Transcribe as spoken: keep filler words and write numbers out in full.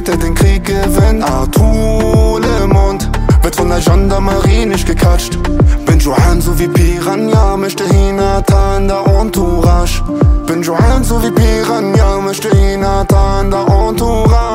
der den Krieg gewinnt. Arthur Le Monde wird von der Gendarmerie nicht gekatscht. Bin Johan so wie Piranha, möchte Hinata in der Entourage. Bin Johan so wie Piranha, möchte Hinata in der Entourage.